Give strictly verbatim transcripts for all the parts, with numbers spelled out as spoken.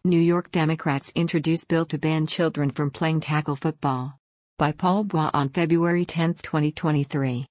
New York Democrats introduce bill to ban children from playing tackle football. By Paul Bois on February tenth, twenty twenty-three.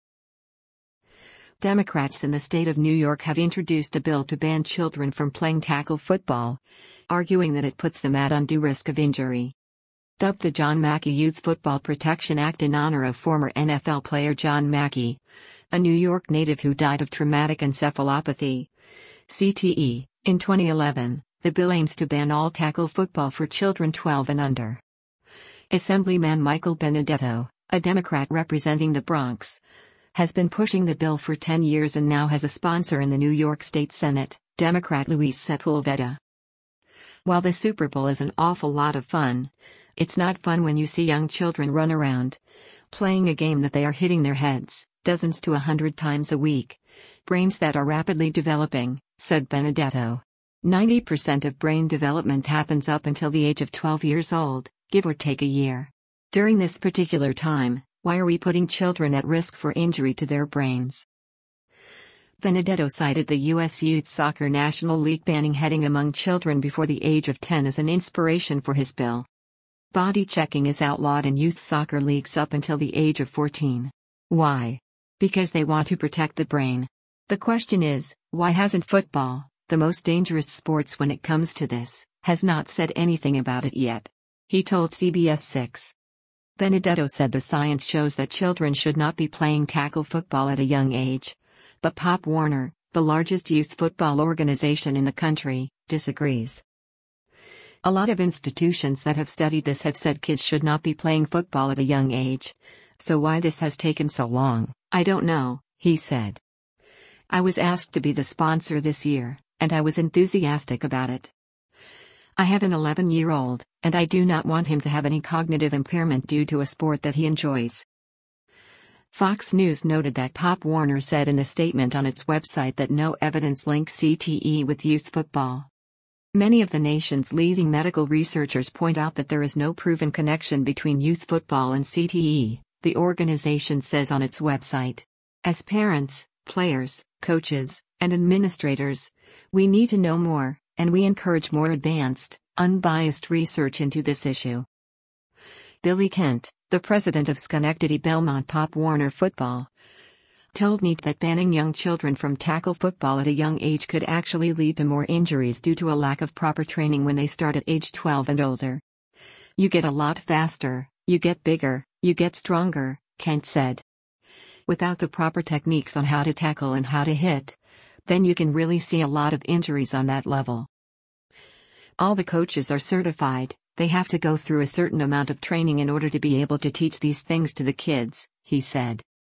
Democrats in the state of New York have introduced a bill to ban children from playing tackle football, arguing that it puts them at undue risk of injury. Dubbed the John Mackey Youth Football Protection Act in honor of former N F L player John Mackey, a New York native who died of traumatic encephalopathy, C T E, in twenty eleven, the bill aims to ban all tackle football for children twelve and under. Assemblyman Michael Benedetto, a Democrat representing the Bronx, has been pushing the bill for ten years and now has a sponsor in the New York State Senate, Democrat Luis Sepulveda. While the Super Bowl is an awful lot of fun, it's not fun when you see young children run around, playing a game that they are hitting their heads, dozens to a hundred times a week. Brains that are rapidly developing, said Benedetto. ninety percent of brain development happens up until the age of twelve years old, give or take a year. During this particular time, why are we putting children at risk for injury to their brains? Benedetto cited the U S Youth Soccer National League banning heading among children before the age of ten as an inspiration for his bill. Body checking is outlawed in youth soccer leagues up until the age of fourteen. Why? Because they want to protect the brain. The question is, why hasn't football, the most dangerous sports when it comes to this, has not said anything about it yet? He told C B S six. Benedetto said the science shows that children should not be playing tackle football at a young age. But Pop Warner, the largest youth football organization in the country, disagrees. A lot of institutions that have studied this have said kids should not be playing football at a young age. So why this has taken so long, I don't know, he said. I was asked to be the sponsor this year, and I was enthusiastic about it. I have an eleven-year-old, and I do not want him to have any cognitive impairment due to a sport that he enjoys. Fox News noted that Pop Warner said in a statement on its website that no evidence links C T E with youth football. Many of the nation's leading medical researchers point out that there is no proven connection between youth football and C T E, the organization says on its website. As parents, players, coaches, and administrators, we need to know more, and we encourage more advanced, unbiased research into this issue. Billy Kent, the president of Schenectady Belmont Pop Warner Football, told me that banning young children from tackle football at a young age could actually lead to more injuries due to a lack of proper training when they start at age twelve and older. You get a lot faster, you get bigger, you get stronger, Kent said. Without the proper techniques on how to tackle and how to hit, then you can really see a lot of injuries on that level. All the coaches are certified, they have to go through a certain amount of training in order to be able to teach these things to the kids, he said.